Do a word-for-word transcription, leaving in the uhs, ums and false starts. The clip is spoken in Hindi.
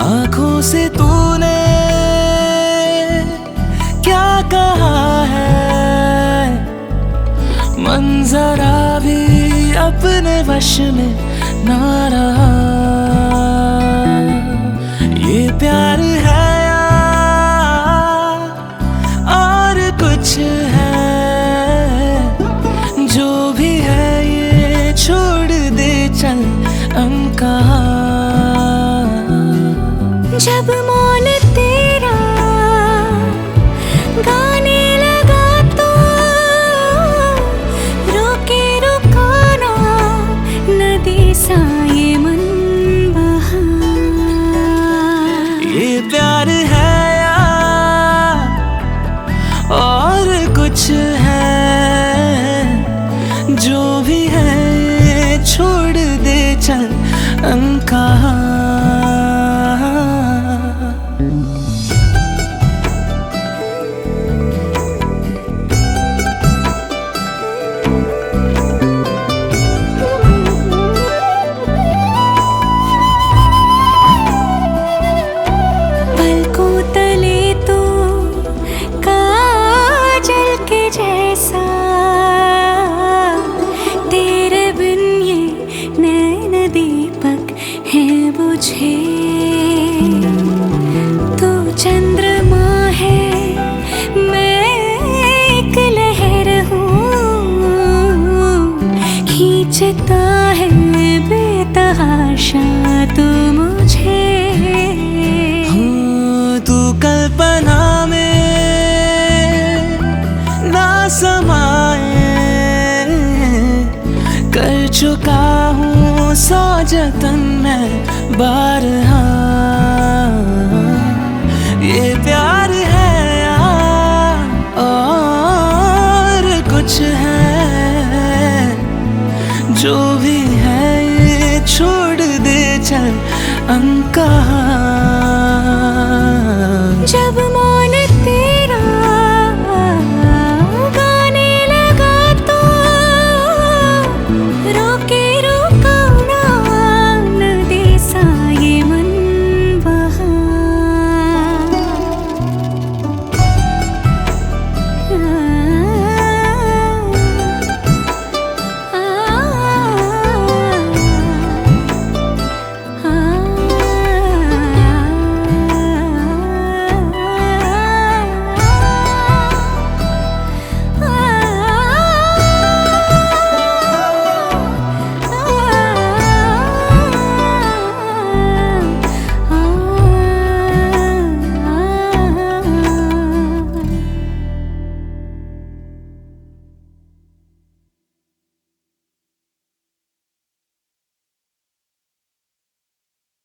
आंखों से तूने क्या कहा है, मंजरा भी अपने वश में ना रहा। ये प्यार है या और कुछ है, जो भी है ये छोड़ दे चल हम कहाँ। जब मौन तेरा गाने लगा तो रोके रुकाना नदी सा ये मन बहा। ये प्यार है या और कुछ है, जो भी है ये छोड़ दे चल हम कहाँ। तू चंद्रमा है, मैं एक लहर हूँ, खींचता है बेतहाशा तू मुझे। हूँ तू कल्पना में ना समाए, कर चुका हूँ सौ जतन मैं बारहा।